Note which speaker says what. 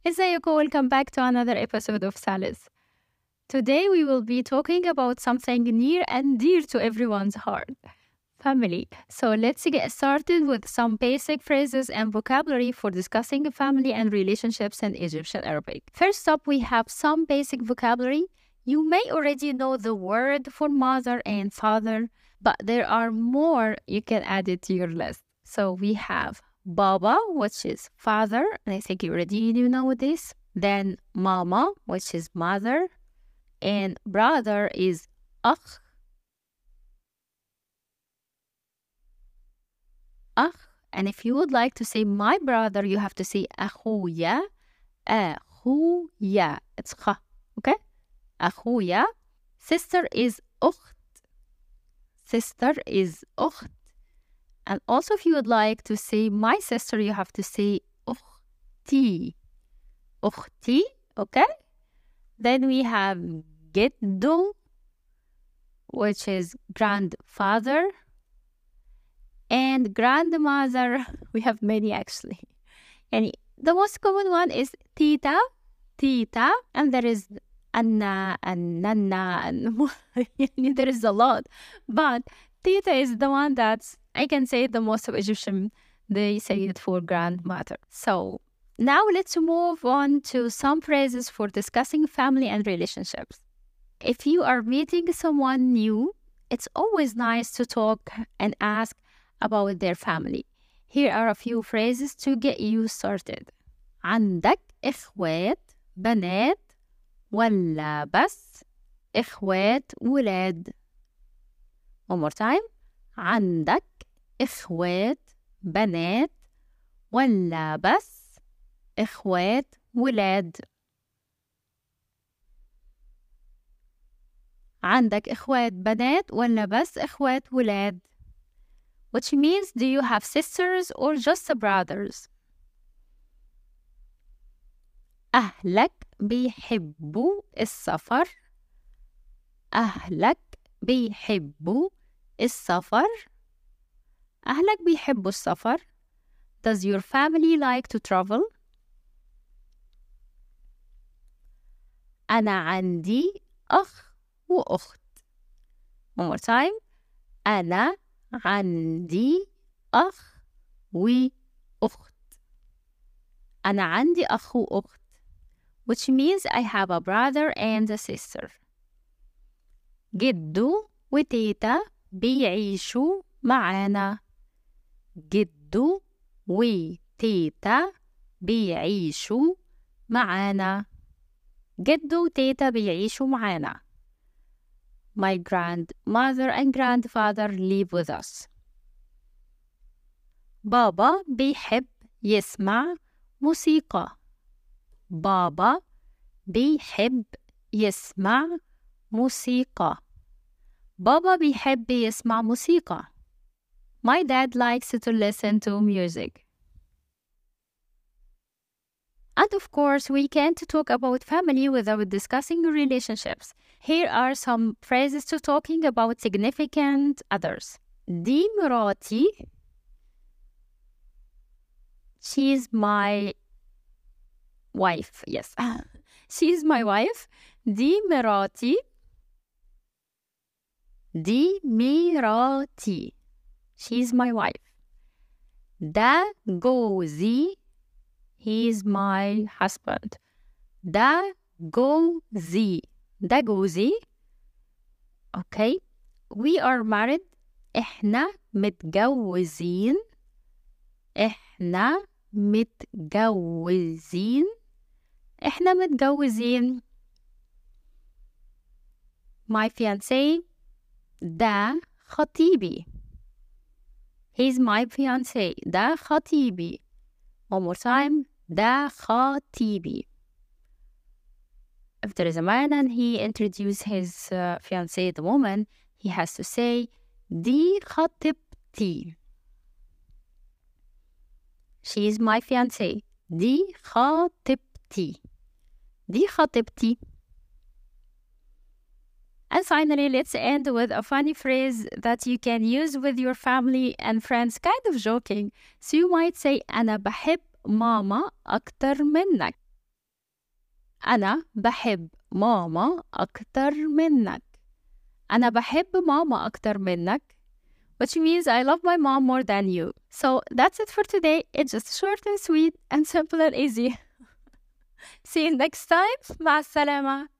Speaker 1: ازيكم, welcome back to another episode of Salis. Today we will be talking about something near and dear to everyone's heart, family. So let's get started with some basic phrases and vocabulary for discussing family and relationships in Egyptian Arabic. First up, we have some basic vocabulary. You may already know the word for mother and father, but there are more you can add it to your list. So we have Baba, which is father, and I think you already know this. Then Mama, which is mother, and brother is أخ. أخ. And if you would like to say my brother, you have to say أخويا. أخويا. It's خ. Okay? أخويا. Sister is أخت. Sister is أخت. And also, if you would like to say my sister, you have to say أختي. أختي, okay? Then we have جدو, which is grandfather. And grandmother, we have many actually. And the most common one is tita, tita. And there is Anna and Nana, and there is a lot. But tita is the one that's, I can say the most of Egyptian, they say it for grandmother. So now let's move on to some phrases for discussing family and relationships. If you are meeting someone new, it's always nice to talk and ask about their family. Here are a few phrases to get you started. عندك إخوات بنات ولا بس إخوات ولاد؟ One more time. عندك إخوات بنات ولا بس إخوات ولاد؟ عندك إخوات بنات ولا بس إخوات ولاد؟ Which means, do you have sisters or just brothers? أهلك بيحبوا السفر؟ أهلك بيحبوا السفر؟ أهلك بيحبوا السفر؟ Does your family like to travel? أنا عندي أخ وأخت. One more time. أنا عندي أخ وأخت. أنا عندي أخ وأخت. Which means I have a brother and a sister. جدو وتيتا بيعيشوا معانا. جدو وتيتا بيعيشوا معانا. جدو وتيتا بيعيشوا معانا. My grandmother and grandfather live with us. بابا بيحب يسمع موسيقى. بابا بيحب يسمع موسيقى. بابا بيحب يسمع موسيقى. My dad likes to listen to music. And of course, we can't talk about family without discussing relationships. Here are some phrases to talking about significant others. دي مراتي. She's my wife. Yes. She's my wife. دي مراتي. دي مراتي. She's my wife. ده جوزي. He's my husband. ده جوزي. ده جوزي. Okay. We are married. إحنا متجوزين. إحنا متجوزين. إحنا متجوزين. My fiancé. ده خطيبي. He's my fiancé. ده خطيبي. One more time. ده خطيبي. If there is a man and he introduces his fiancé, the woman, he has to say دي خطيبتي. She is my fiancé. دي خطيبتي. دي خطيبتي. And finally, let's end with a funny phrase that you can use with your family and friends, kind of joking. So you might say, أنا بحب ماما أكتر منك. أنا بحب ماما أكتر منك. أنا بحب ماما أكتر منك, which means I love my mom more than you. So that's it for today. It's just short and sweet and simple and easy. See you next time. مع السلامة.